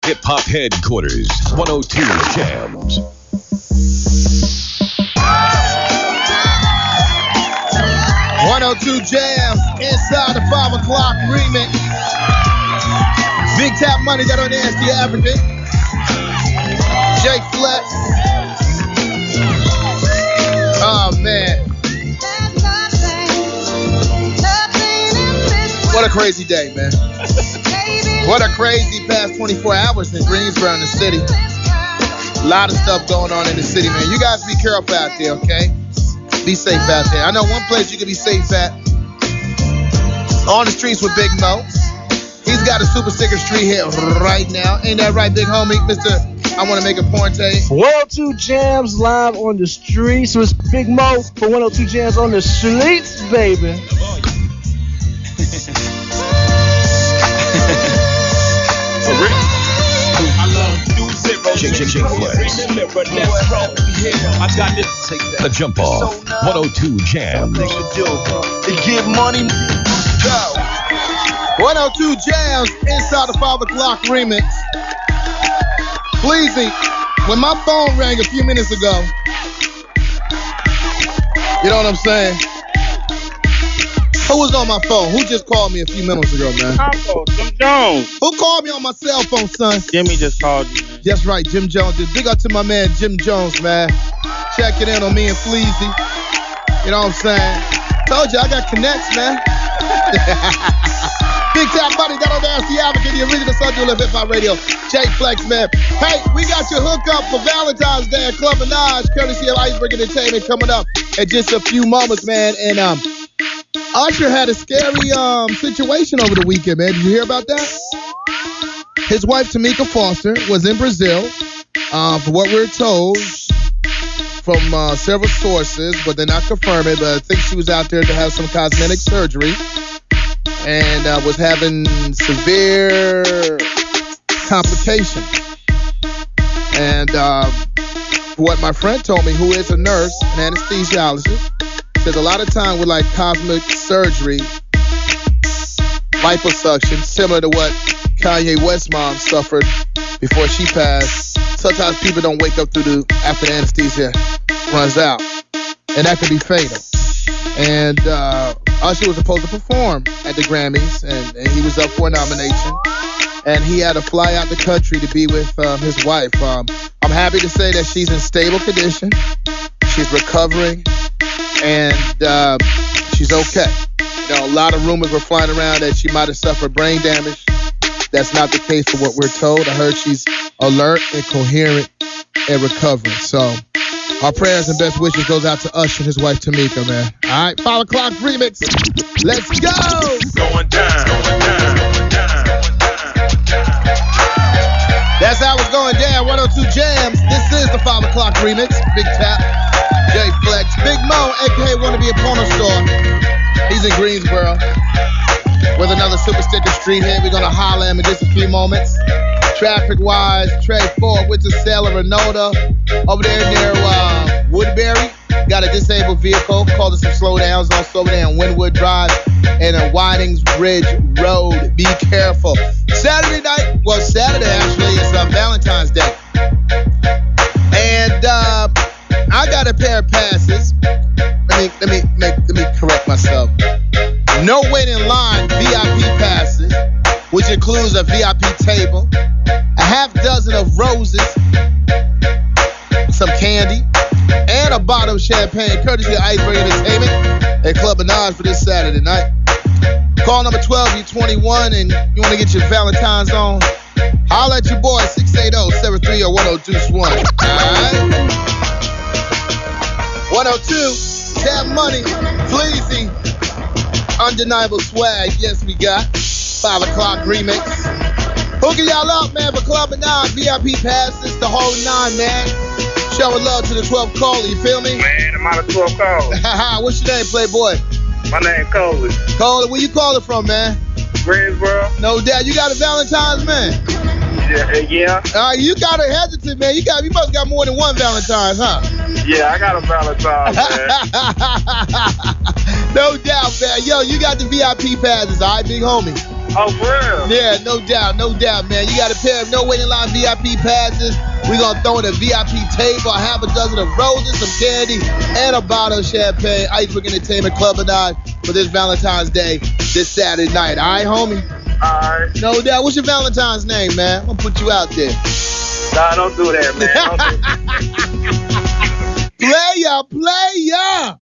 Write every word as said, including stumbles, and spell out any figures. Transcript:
Hip Hop Headquarters, one oh two Jams. one oh two Jams, inside the five o'clock remix. Big Tap Money, that on Nasty African. Jake Flex. Oh, man. What a crazy day, man. What a crazy past twenty-four hours in Greensboro, in the city. A lot of stuff going on in the city, man. You guys be careful out there, okay? Be safe out there. I know one place you can be safe at. On the streets with Big Mo. He's got a super sticker street hit right now. Ain't that right, big homie? Mister I want to make a point to you. one oh two Jams live on the streets with Big Mo for one oh two Jams on the streets, baby. Jake, Jake, Jake Flex. The Jump Off, one oh two Jams. Give money. Go. one oh two Jams, inside the five o'clock remix. Pleasing, when my phone rang a few minutes ago, you know what I'm saying? Who was on my phone? Who just called me a few minutes ago, man? Combo, Jim Jones. Who called me on my cell phone, son? Jimmy just called you, man. That's right, Jim Jones. Big up to my man, Jim Jones, man. Checking in on me and Fleazy. You know what I'm saying? Told you, I got connects, man. Big Tap Money, that on Nasty African, the original Sunday Live Hip Hop Radio. Jay Flex, man. Hey, we got your hookup for Valentine's Day at Club Minaj, courtesy of Iceberg Entertainment, coming up in just a few moments, man. And um, Usher had a scary um situation over the weekend, man. Did you hear about that? His wife, Tamika Foster, was in Brazil, uh, for what we're told from uh, several sources, but they're not confirming. But I think she was out there to have some cosmetic surgery and uh, was having severe complications. And uh, what my friend told me, who is a nurse, an anesthesiologist, says a lot of time with like cosmetic surgery, liposuction, similar to what Kanye West's mom suffered before she passed. Sometimes people don't wake up through the after the anesthesia runs out, and that could be fatal. And uh, Usher was supposed to perform at the Grammys, and, and he was up for a nomination, and he had to fly out the country to be with um, his wife. Um, I'm happy to say that she's in stable condition. She's recovering, and uh, she's okay. You know, a lot of rumors were flying around that she might have suffered brain damage. That's not the case for what we're told. I heard she's alert and coherent and recovering. So our prayers and best wishes goes out to Usher and his wife Tamika, man. All right, five o'clock remix. Let's go. Going down. That's how it's going down. one oh two Jams. This is the five o'clock remix. Big Tap, Jay Flex, Big Mo, aka Wanna Be a Porno Star. He's in Greensboro with another super sticker street hit. We're gonna holler at him in just a few moments. Traffic-wise, Trey Ford with the Sailor Renota over there near uh, Woodbury. Got a disabled vehicle, causing some slowdowns also over there on Wynwood Drive and a Whitings Ridge Road. Be careful. Saturday night, well, Saturday actually, it's uh, Valentine's Day. And uh, I got a pair of passes. Let me, let me, make, let me correct myself. No waiting line V I P passes, which includes a V I P table, a half dozen of roses, some candy, and a bottle of champagne, courtesy of Iceberg Entertainment at Club Minaj for this Saturday night. Call number twelve, you're twenty-one, and you want to get your Valentine's on, holla at your boy, six eight zero, seven three zero, one zero two one. All right? one oh two, Tap Money, Fleazy, Undeniable Swag, yes we got. five o'clock remix. Hooking y'all up, man, for Club Minaj, V I P passes, the whole nine, man. Showing love to the twelve caller, you feel me? Man, I'm out of twelve calls. What's your name, Playboy? My name Coley. Coley, where you calling from, man? Greensboro. No doubt. You got a Valentine's, man? Yeah. yeah. Uh, you got a hesitant, man. You got, you must got more than one Valentine's, huh? Yeah, I got a Valentine's, man. No doubt, man. Yo, you got the V I P passes, all right, big homie? Oh, for real? Yeah, no doubt, no doubt, man. You got a pair of no waiting line V I P passes. We're going to throw in a V I P table, a half a dozen of roses, some candy, and a bottle of champagne. Iceberg Entertainment Club and I for this Valentine's Day, this Saturday night. All right, homie? All right. No doubt. What's your Valentine's name, man? I'm going to put you out there. Nah, don't do that, man. Don't do that. Player, player.